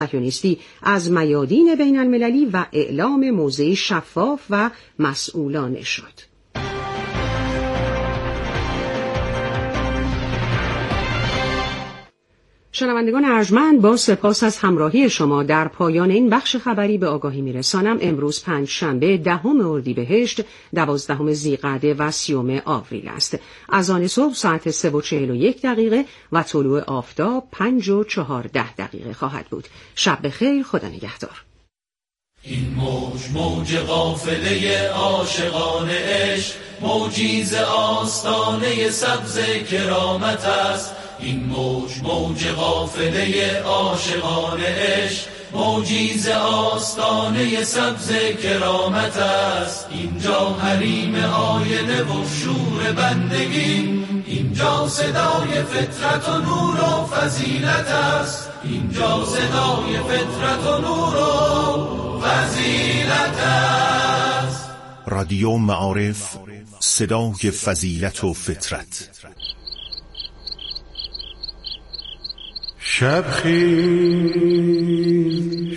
صهیونیستی از میادین بین المللی و اعلام موضع شفاف و مسئولانه شد. شنوندگان ارجمند، با سپاس از همراهی شما در پایان این بخش خبری به آگاهی میرسانم امروز پنجشنبه 10 اردیبهشت 12 ذیقعده و 30 آوریل است. اذان صبح ساعت 3:41 و طلوع آفتاب 5:14 خواهد بود. شب بخیر، خدا نگهدار. این موج قافله عاشقان عشق، موجی ز آستانه سبز کرامت است. این موج قافله عاشقان عشق، موجی ز آستانه سبز کرامت است. اینجا حریم آینه و شور بندگی، اینجا صدای فطرت و نور و فضیلت است. اینجا صدای فطرت و نور و فضیلت است. رادیو معارف، صدای فضیلت و فطرت. شب خیز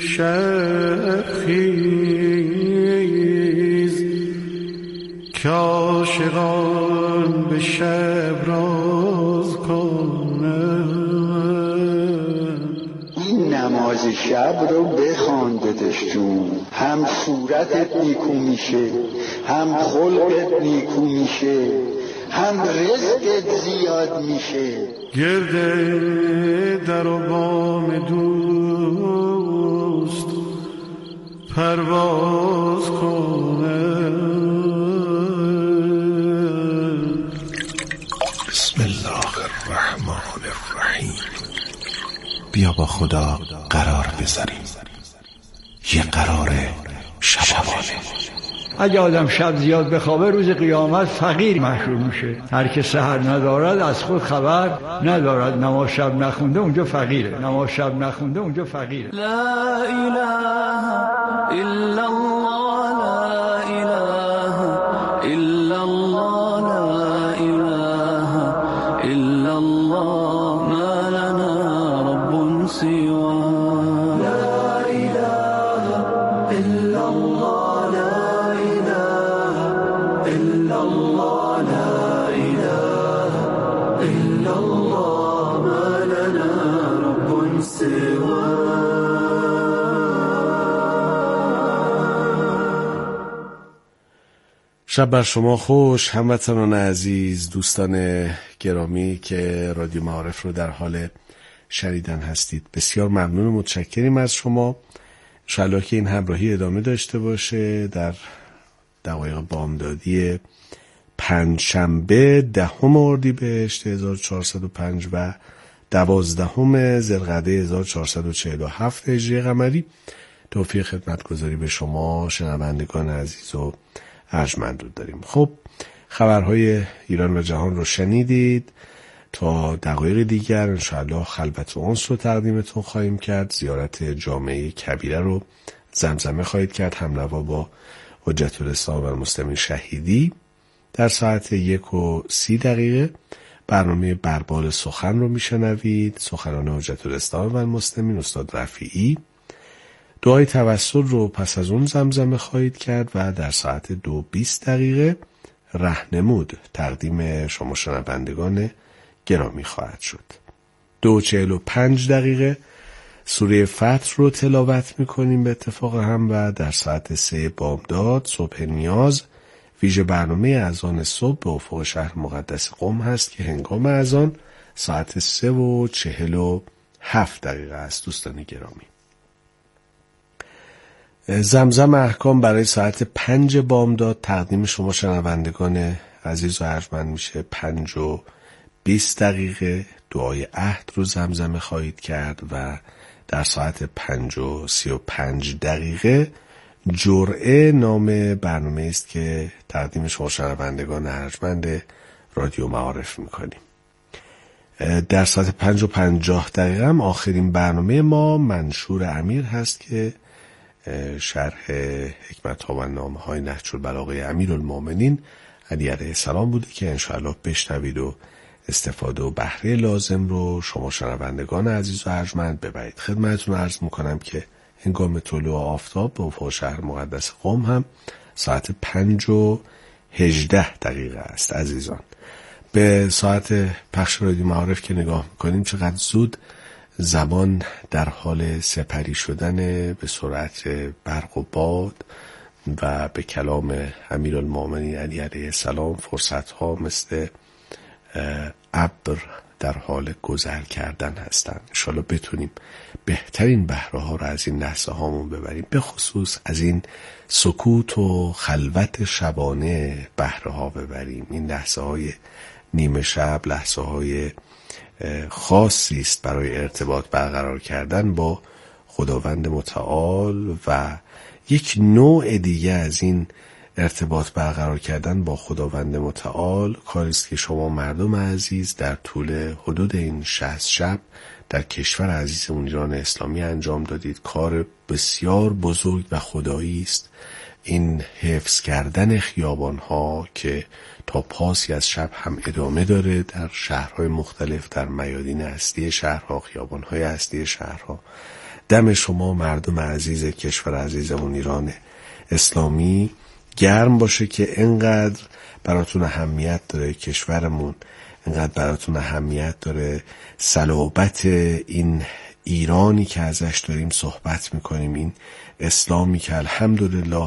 که عاشقان به شب راز کنند. این نماز شب رو بخوان داداش جون، هم صورتت نیکو میشه، هم خلقت نیکو میشه، هم رزقت زیاد میشه. گرده در و بام دوست پرواز کنه. بسم الله الرحمن الرحیم. بیا با خدا قرار بذاریم، یه قرار شبانه. اگه آدم شب زیاد بخوابه روز قیامت فقیر محشور میشه. هر که سحر ندارد از خود خبر ندارد. نماز شب نخونده اونجا فقیره، نماز شب نخونده اونجا فقیره. لا اله الا الله، لا اله الا الله، لا اله الا الله، ما لنا رب سواه. لا اله الا الله، شب بر شما خوش هموطنان عزیز، دوستان گرامی که رادیو معارف رو در حال شنیدن هستید. بسیار ممنون و متشکریم از شما. انشاءالله که این همراهی ادامه داشته باشه. در دقایق بامدادی پنجشنبه 10 اردیبهشت 1405 و 12 ذوالقعده 1447 هجری قمری توفیق خدمتگزاری به شما شنوندگان عزیز و ارجمند رو داریم. خب، خبرهای ایران و جهان رو شنیدید. تا دقایق دیگر انشاءالله خلوت و انس رو تقدیمتون خواهیم کرد. زیارت جامعه کبیره رو زمزمه خواهید کرد همنوا با حجت الاسلام و المسلمین شهیدی. در ساعت 1:30 برنامه بربال سخن رو میشنوید. سخنان حجت الاسلام و المسلمین استاد رفیعی. دعای توسل رو پس از اون زمزمه خواهید کرد و در ساعت 2:20 رهنمود تقدیم شما شنوندگان گرامی خواهد شد. 2:45 سوره فتح رو تلاوت میکنیم به اتفاق هم و در ساعت 3 بامداد صبح نیاز ویژه برنامه اذان صبح به افق شهر مقدس قم هست که هنگام اذان ساعت 3:47 است. دوستان گرامی، زمزم احکام برای ساعت 5 بامداد تقدیم شما شنوندگان عزیز و ارجمند میشه. 5:20 دعای عهد رو زمزمه خواهید کرد و در ساعت 5:35 جرعه نام برنامه است که تقدیم شما شنوندگان ارجمند رادیو معارف میکنیم. در ساعت 5:50 هم آخرین برنامه ما منشور امیر هست که شرح حکمت‌ها و نامه‌های نهج البلاغه امیرالمومنین علی علیه السلام بوده که انشاءالله بشنوید و استفاده و بهره لازم رو شما شنوندگان عزیز و ارجمند ببرید. خدمتتون عرض میکنم که هنگام طلوع آفتاب به افق شهر مقدس قم هم ساعت 5:18 است. عزیزان، به ساعت پخش رادیو معارف که نگاه میکنیم چقدر زود زمان در حال سپری شدن به سرعت برق و باد و به کلام امیرالمومنین علی علیه السلام فرصتها مثل ابر در حال گذر کردن هستند. انشالله بتونیم بهترین بهره ها رو از این لحظه هامون ببریم، به خصوص از این سکوت و خلوت شبانه بهره ها ببریم. این لحظه های نیمه شب لحظه های خاصی است برای ارتباط برقرار کردن با خداوند متعال و یک نوع دیگه از این ارتباط برقرار کردن با خداوند متعال کاری است که شما مردم عزیز در طول حدود این 60 شب در کشور عزیزمون ایران اسلامی انجام دادید. کار بسیار بزرگ و خدایی است این حفظ کردن خیابان‌ها که تا پاسی از شب هم ادامه داره در شهرهای مختلف، در میادین اصلی شهرها، خیابان‌های اصلی شهرها. دم شما مردم عزیز کشور عزیزمون ایران اسلامی گرم باشه که انقدر براتون اهمیت داره کشورمون، انقدر براتون اهمیت داره صلابت این ایرانی که ازش داریم صحبت میکنیم، این اسلامی که الحمدلله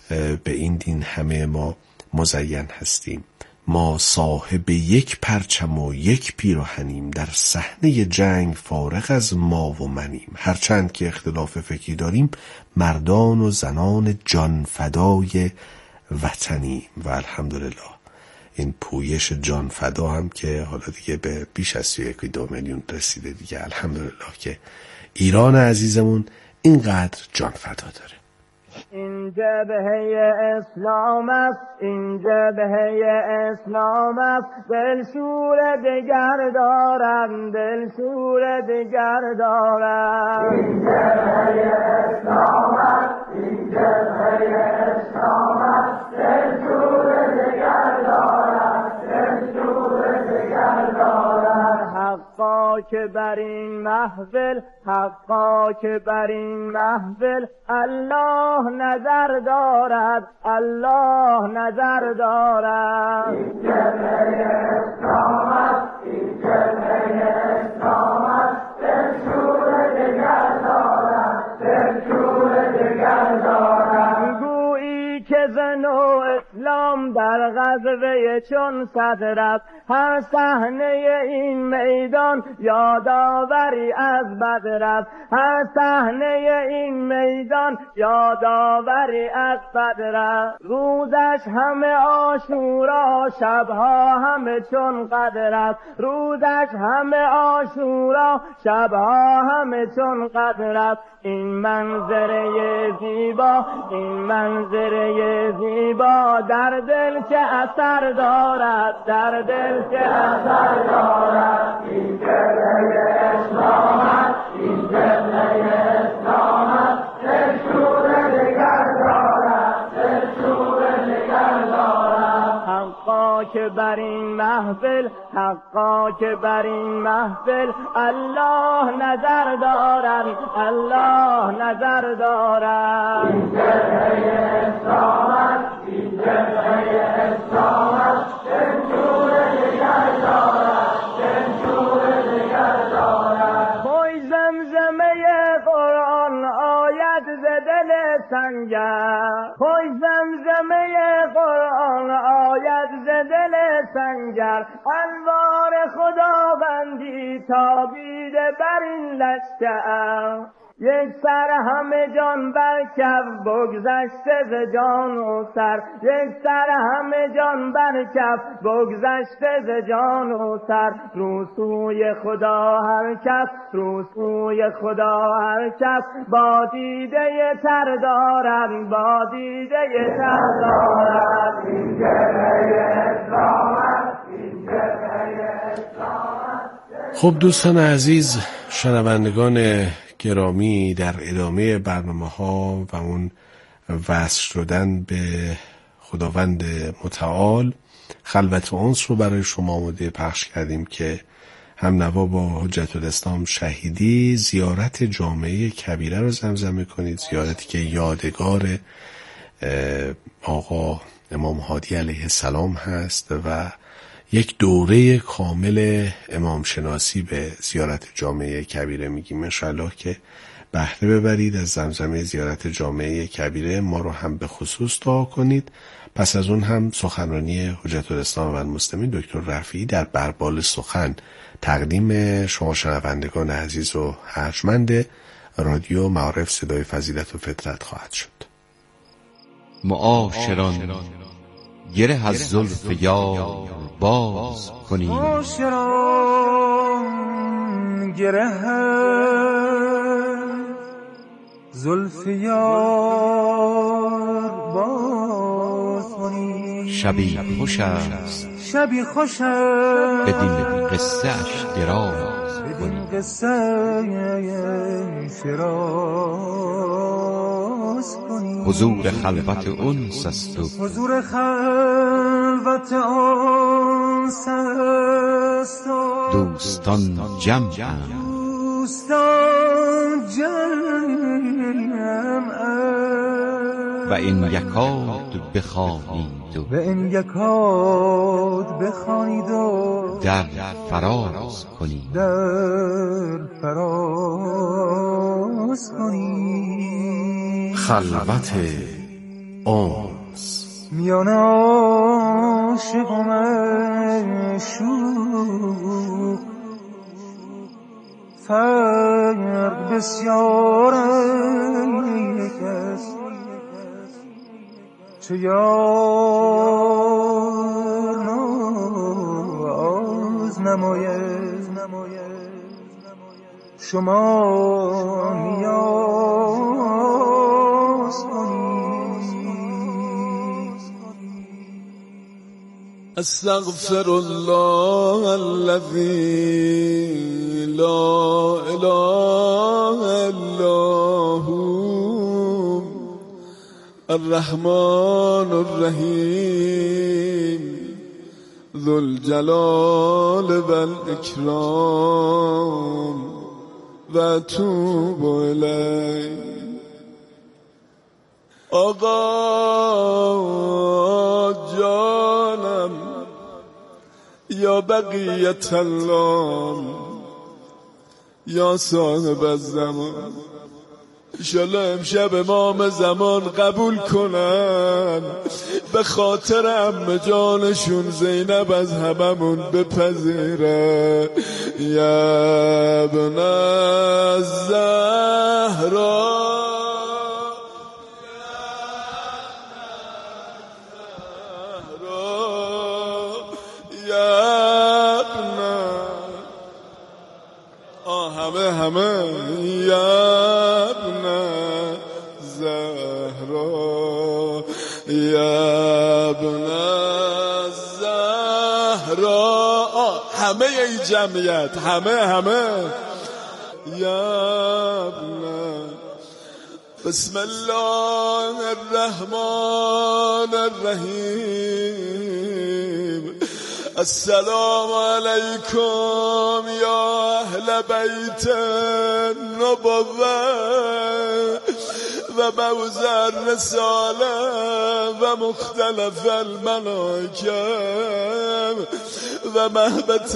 به این دین همه ما مزین هستیم. ما صاحب یک پرچم و یک پیراهنیم، در صحنه جنگ فارغ از ما و منیم. هرچند که اختلاف فکری داریم، مردان و زنان جان فدای وطنیم. و الحمدلله این پویش جان فدا هم که حالا دیگه به بیش از 1.2 میلیون رسیده دیگه، الحمدلله که ایران عزیزمون اینقدر جان فدا داره. این جبهه اسلام است، این جبهه اسلام است، دلشور دگر دارم، دلشور دگر دارم. این جبهه اسلام است، این جبهه اسلام است، دلشور دگر دارم، دلشور دگر دارم. حقا که بر این محفل، حقا که بر این محفل الله نظر دارد، الله نظر دارد. این جبهه اسلام است، این جبهه اسلام است، دلشور دگر دارد، دلشور دگر دارد. گویی که زن و اسلام در غزوه چون صدر است، هر صحنه این میدان یادآوری از بدر است، هر صحنه این میدان یادآوری از بدر است. روزش همه عاشورا، شبها همه چون قدر است، روزش همه عاشورا، شبها همه چون قدر است. این منظره زیبا، این منظره زیبا در دل که اثر دارد، در دل که اثر دارد. این جبهه اسلام است، این جبهه اسلام است، دلشور دگر دارد، دلشور دگر دارد. حقا که بر این محفل، حقا که بر این محفل الله نظر دارد، الله نظر دارد. این جبهه اسلام است، این جبهه اسلام است، دلشور دگر دارد، دلشور دگر دارد. خوی زمزمه قرآن آید ز دل سنگر، خوی زمزمه قرآن آید ز دل سنگر. انوار خداوندی تابیده بر این لشکر، یک سر همه جان بر کف بگذشته ز جان و سر، یک سر همه جان بر کف بگذشته ز جان و سر. رو سوی خدا هر کس، رو سوی خدا هر کس، با دیده تر دارد، با دیده تر دارد. این جبهه اسلام است، این جبهه اسلام است. خب دوستان عزیز، شنوندگان گرامی، در ادامه برنامه‌ها و اون وصل شدن به خداوند متعال خلوت اونس رو برای شما آماده پخش کردیم که هم نوا با حجت الاسلام شهیدی زیارت جامعه کبیره رو زمزمه کنید، زیارتی که یادگار آقا امام هادی علیه السلام هست و یک دوره کامل امام شناسی به زیارت جامعه کبیره میگیم. انشاءالله که بهره ببرید از زمزمه زیارت جامعه کبیره. ما رو هم به خصوص دعا کنید. پس از اون هم سخنرانی حجت الاسلام و المسلمین دکتر رفیعی در بربال سخن تقدیم شما شنوندگان عزیز و ارجمند رادیو معارف صدای فضیلت و فطرت خواهد شد. معاشران گره از زلف یار باز کنید، معاشران گره از زلف یار باز کنید. شبی خوش است، شبی خوش است، بدین قصه اش دراز بدین قصه اش دراز کنید. حضور خلوت انس است و حضور خلوت انس است و دوستان جمعند، دوستان جمعند و این یکاد بخوانید و این یکاد بخوانید و در فراز کنید، در فراز کنید. خلوت انس میان عاشق و معشوق فرق بسیار است، چه یار ناز نماید شما نیاز کنید. استغفر الله الذي لا اله الا هو الرحمن الرحیم ذو الجلال والاکرام و اتوب الیه. آقا جانم یا بقیت الله یا صاحب الزمان، انشالله امشب امام زمان قبول کنن، به خاطر عمه جانشون زینب از هممون بپذیره. یا ابن الزهرا همه یا ابن زهرا، یا ابن زهرا، همه ای جمعیت، همه یا ابن. بسم الله الرحمن الرحیم. السلام علیکم یا اهل بیت النبوة و موضع الرساله و مختلف الملائکه و مهبط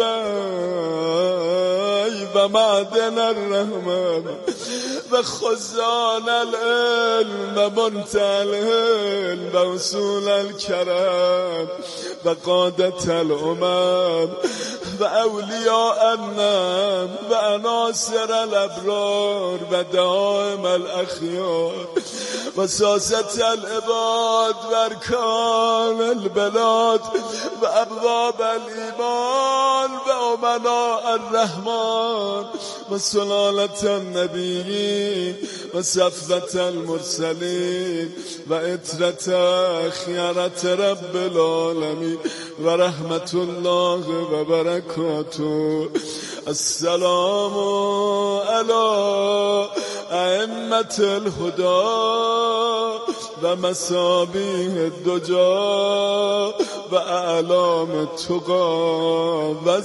الوحی و معدن الرحمن و خزان العلم و منتهى العلم و اصول الکرم و قادة الامم و اولیاء النعم و عناصر الابرار و دائم الاخیار و ساسة العباد و ارکان البلاد و ابواب الایمان و امناء الرحمن و سلالة النبیین و صفوة المرسلین و عترة خیرة رب العالمین و رحمت الله و برکاته. السلام علی ائمة الهدى و مصابیح الدجى و اعلام تقا و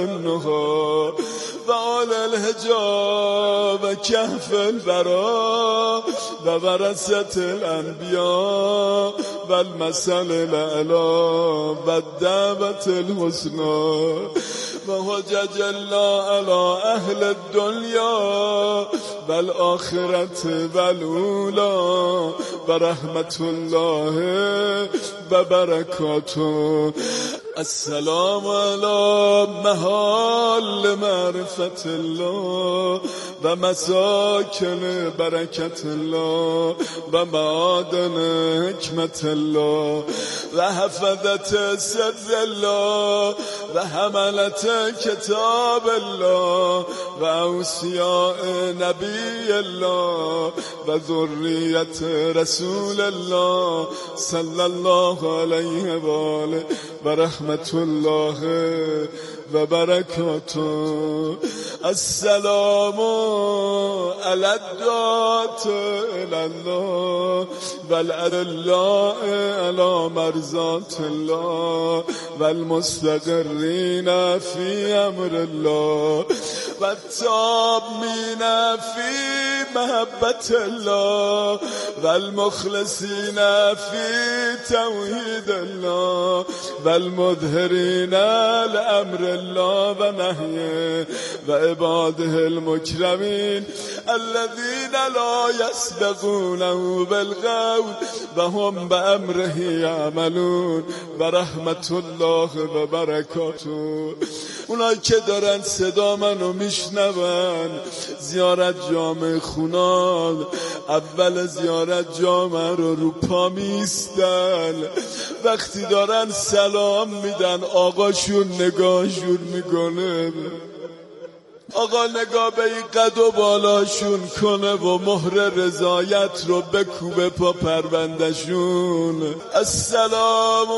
زبنها و آل الحجاب و کهف البرا و ورثة الانبیاء و المثل الاعلی و الدعوة الحسنى و حجج الله علی اهل الدنیا و الاخرة و الاولی و رحمت الله و برکاته. السلام علی محال معرفت الله و مساکن برکت الله و معادن حکمت الله و حفظت سر الله و حملت کتاب الله و اوصیاء نبی الله و ذریت رسول الله صلی الله علیه و آله و رحمت الله و برکاته. السلام علی الدعاة الی الله و الادلاء علی مرضات الله و المستقرین فی امر الله و التامین فی محبت الله و المخلصین فی توحید الله و المظهرین لامر الله و نهیه و عباده المکرمین الذین لا یسبقونه بالقول و هم بامره یعملون و رحمت الله و برکاته. اونایی که دارن صدا منو میشنون زیارت جامع خونال اول زیارت جامع رو پا میستن، وقتی دارن سلام میدن آقاشون نگاهشون میکنه، آقا نگاه به این قد و بالاشون کنه و مهر رضایت رو بکوبه پا پروندشون. السلام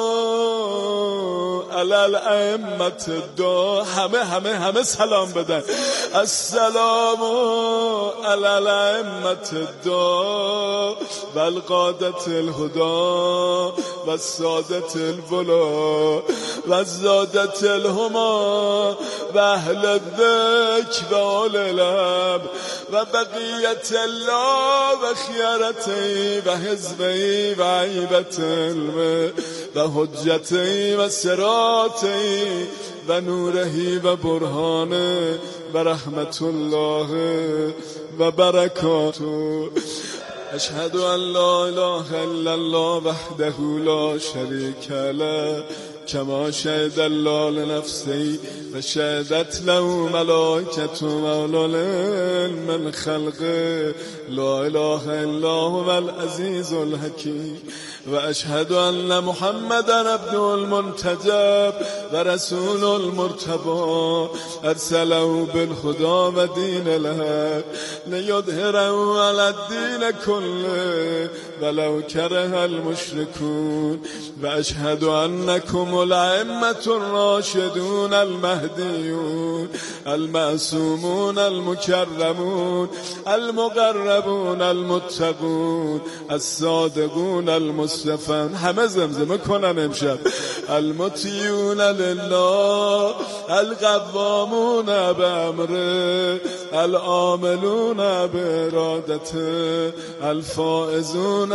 علی الائمة الدا، همه سلام بدن. السلام علی الائمة الدا و القادة الهدا و السادة الولا و الزادة الهما و اهل الذکر و آل الاب و بقیت الله و خیارتی و حزبی و عیبت علم و حجتی و سراتی و نورهی و برهانه و رحمت الله و برکاته. اشهد ان لا اله الا الله وحده لا شریک له کما شهد الله لنفسه و شهدت له ملائکته و اولو العلم من خلقه لا اله الا هو العزیز الحکیم و اشهد ان محمدا عبده المنتجب و رسول المرتبى ارسله بالهدى و دین الحق لیظهره علی الدین كله ولو کره المشركون و اشهد انکم الائمة الراشدون المهدیون المعصومون المکرمون المقربون المتقون الصادقون المصطفون. همه زمزمه کنن امشب. المطیعون لله القوامون بامره العاملون بارادته الفائزون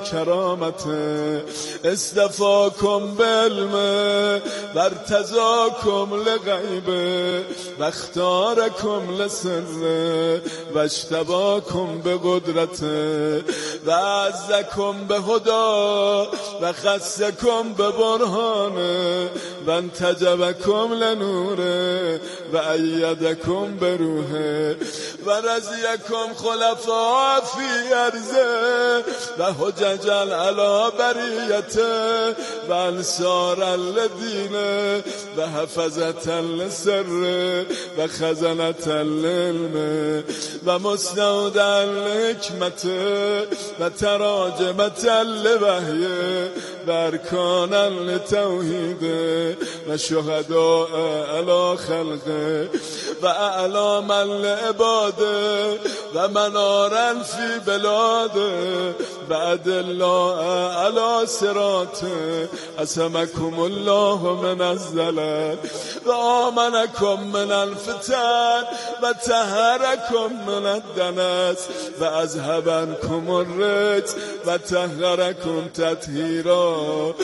بکرامته اصطفاکم بعلمه وارتضاکم لغیبه و اختارکم لسره و اجتباکم بقدرته و عزکم بهدا و خصکم ببرهانه و انتجبکم لنوره و ایدکم بروحه و رضیکم خلفاء فی ارضه و حججا علی بریته و انصارا لدینه و حفظتا لسره و خزنتا لعلمه و مستودا لحکمته و تراجمتا لوحیه و ارکانا لتوحیده و شهداء علی خلقه و اعلاما لعباده و منارا فی بلاده و ادلا علی صراطه عصمکم الله من الزلل و آمنکم من الفتن و طهرکم من الدنس و اذهبنکم الرجس و طهرکم تطهیرا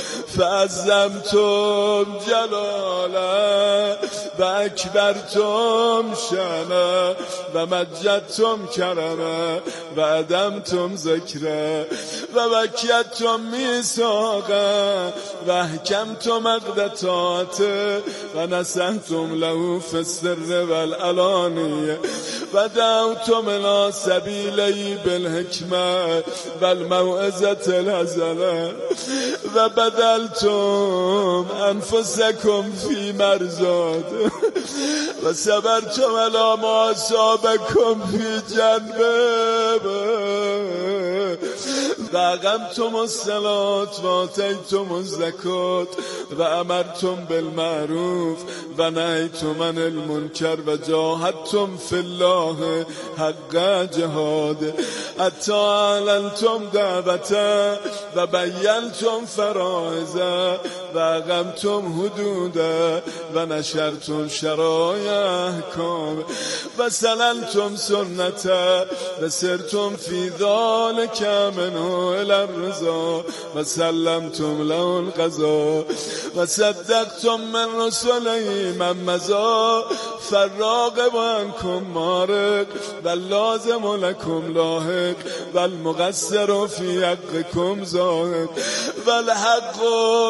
فعظمتم جلاله و اکبرتم شأنه و مجدتم کرمه و عدمتم ذکره و وکیتم میثاقه و احکمتم عقدتاته و نصحتم له فی السر والعلانیه و دعوتم الی سبیلی بالحکمه والموعظة الحسنه و بدلتم انفسکم فی مرضات و صبرتم علی ما اصابکم فی جنبه و اقمتم الصلاة و آتیتم الزکات و امرتم بالمعروف و نهیتم عن المنکر و جاهدتم فی الله حق جهاد حتی اعلنتم دعوته و بینتم فرائضه و اقمتم حدوده و نشرتم شرایع احکام و سننتم سنته و سرتم فی ذلک منه الی الرضا و سلمتم له القضا و صدقتم من رسله من مضی فالراغب عنکم مارق و لازم لکم لاحق و المقصر فی حقکم زاهد و الحق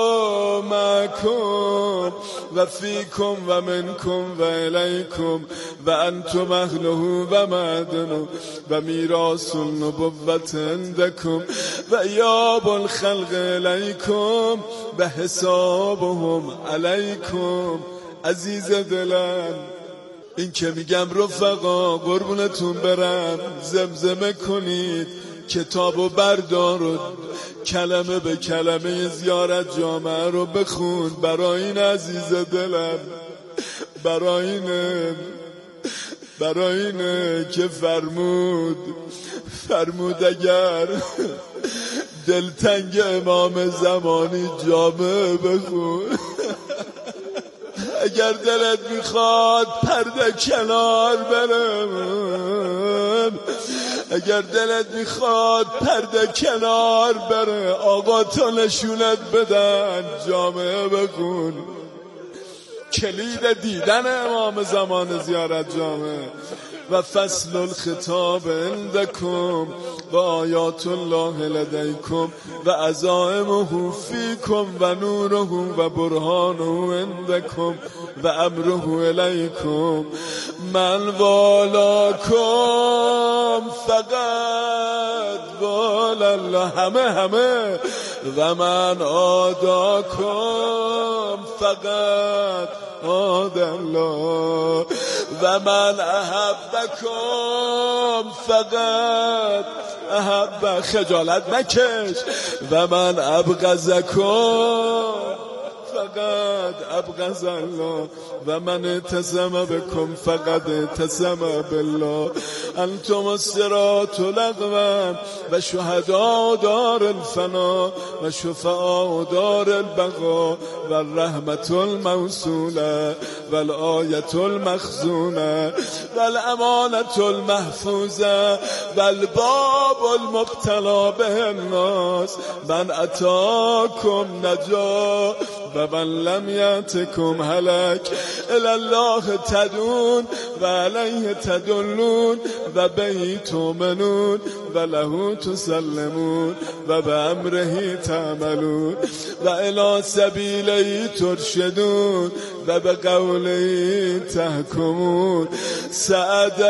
معکم و فیکم و منکم و الیکم و انتم اهله و معدنه و میراث النبوة عندکم و یاب الخلق الیکم و حسابهم علیکم. عزیز دلم، این که میگم رفقا قربونتون برم زمزمه کنید، کتاب و بردار و کلمه به کلمه زیارت جامعه رو بخون برای این عزیز دلم، برای اینه که فرمود اگر دلتنگ امام زمانی جامعه بخون، اگر دلت میخواد پرده کنار برم، اگر دلت میخواد پرده کنار بره، آقا تا نشونت بدن جامعه بخون. کلید دیدن امام زمان زیارت جامعه و فصل الخطاب عندکم و آیات الله لدیکم و عزائمه فیکم و نوره و برهانه عندکم و امره الیکم. من والاکم فقط والا الله، همه و من آداکم فقط آد الله و من احبکم فقط احب، خجالت نکش، و من ابغضکم فقط ابغض الله و من اعتصم بكم فقط اعتصم بالله. انتم الصراط لغوا و شهداء دار الفنا و شفعاء دار البقاء و الرحمة الموصولة و الآية المخزونة و الامانة المحفوظة و الباب المبتلى به الناس. من اتاكم نجا و من لم یأتکم هلک. الله تدون و علیه تدلون و به تؤمنون و له تسلمون و به امره تعملون و الی سبیله ترشدون و به قوله تحکمون. سعد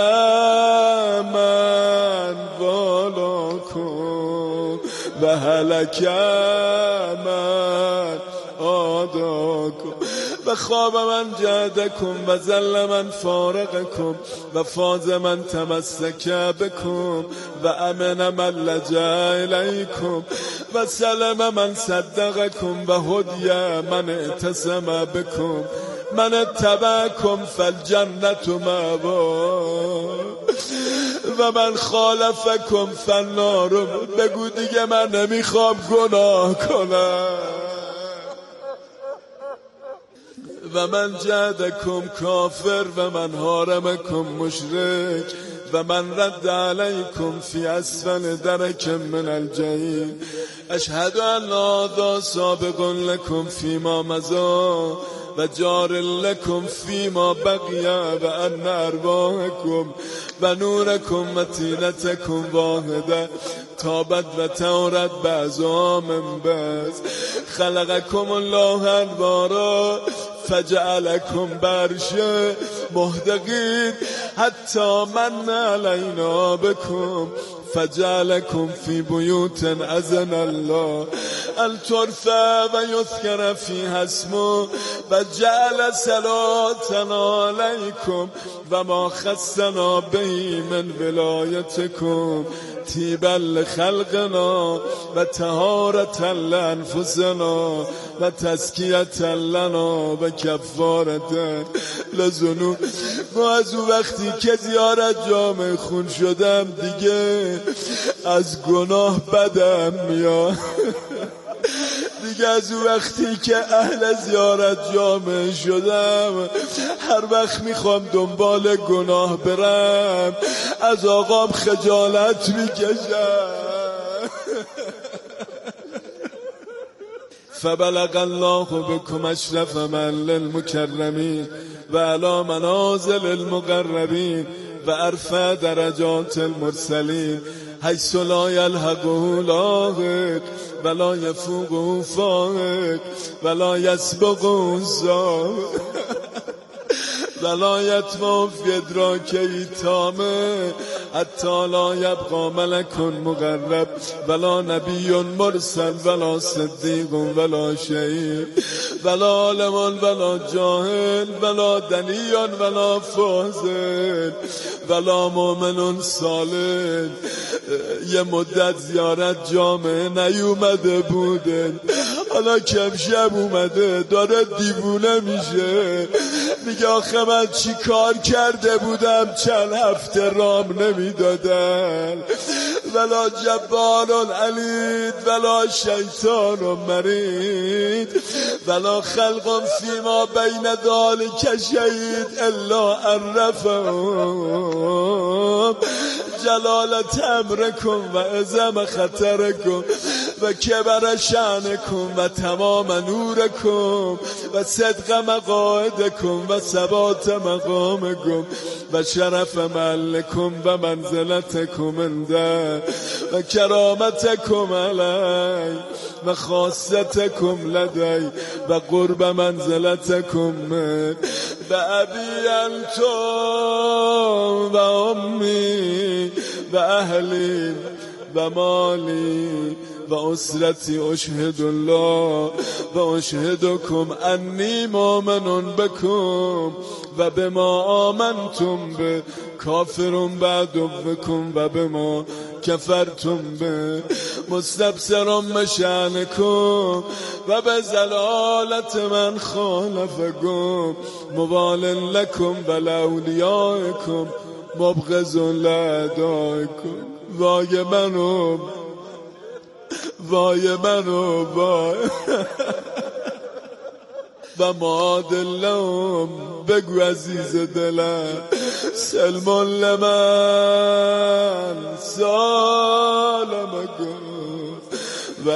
من بالاکم و هلک من آداکم و خواب من جهدکم و زل من فارقکم و فاز من تمسک بکم و امن من لجا الیکم و سلم من صدقکم و هدی من اعتصم بکم من اتبعکم فالجنة مأوا و من خالفکم فالنار. بگو دیگه من نمیخوام گناه کنم. و من جعدکم کافر و من حارمکم مشرک و من رد علیکم فی اسفل درک من الجحیم. اشهد ان هذا سابق لکم فیما مضی و جار لکم فیما بقی و ان ارواحکم و نورکم و طینتکم واحده تابت و تورت بعضها من بعض. خلقکم الله انوارا فجعلکم برشه مهدقین حتی من علینا بکم فجعلکم فی بیوت اذن الله ان ترفع و یذکر فیها اسمه و جعل صلاتنا علیکم و ما خصنا به من ولایتکم طیبا لخلقنا و طهارة لانفسنا و تزکیة لنا و کفارة لذنوب. ما از اون وقتی که زیارت جامع خون شدم دیگه از گناه بدم میاد. دیگه از اون وقتی که اهل زیارت جامع شدم هر وقت میخوام دنبال گناه برم از آقام خجالت میکشم. فبلغ الله بكم اشرف من للمكرمين و علی منازل المقربین و ارفع درجات المرسلین حیث لا یلحقه لاحق و لا یفوقه فائق و لا یسبقه سابق و لا یطمع فی ادراکه تامه حتی لا یبقى ملک مقرب ولا نبی مرسل ولا صدیق ولا شهید ولا عالم ولا جاهل ولا دنی ولا فاضل ولا مؤمن صالح. یه مدت زیارت جامعه نیومده بوده، حالا کم شب اومده داره دیوونه میشه، میگه آخه من چی کار کرده بودم چند هفته رام نمیدادن. ولا جبار علید ولا شیطان مرید ولا خلق فیما بین ذالک شهید الا عرفهم جلالت امرکم و عظم خطرکم و کبر شأنکم و تمام نورکم و صدق مقاعدکم و ثبات مقامکم و شرف محلکم و منزلتکم انده و کرامتکم علی و خاصتکم لدی و قرب منزلتکم من و ابی انتم و امی و اهلی و مالی و اسرتی اشهد الله و اشهدکم انی مؤمن بکم و بما آمنتم به کافرون بعدوکم و بما کفرتم به مستبصرون بشأنکم و به زلالت من خالفکم موال لکم و لاولیائکم مبغض لأعدائکم. وای منو وای منو وای و معادلهم بگو عزیز دلم سلمان لمن سالمکم و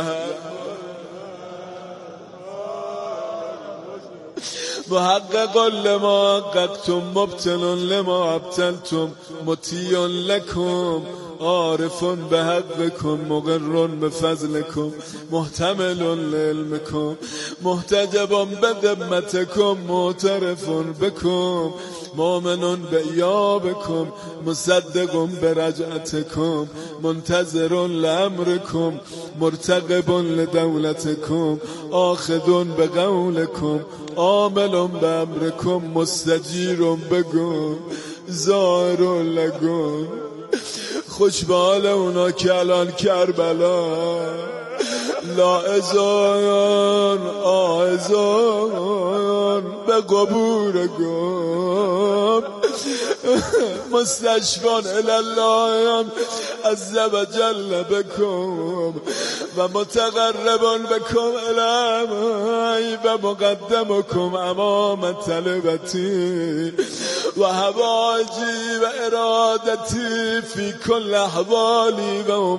محقق لما حققتم مبتل لما ابتلتم مطیع لکم عارف بحقکم مقر بفضلکم محتمل لعلمکم محتجب بدمتکم معترف بکم مؤمن بایابکم مصدق برجعتکم منتظر لامرکم مرتقب لدولتکم آخذ بقولکم عامل بامرکم مستجیر بکم زائر لکم. خوش به حال اونا که الان کربلا لا ازان آزان به قبوركم مستشفى إلى الله عز وجل بكم ومتقرب بكم إلي ومقدمكم أمام طلبتي وهواجي وإرادتي في كل أحوالي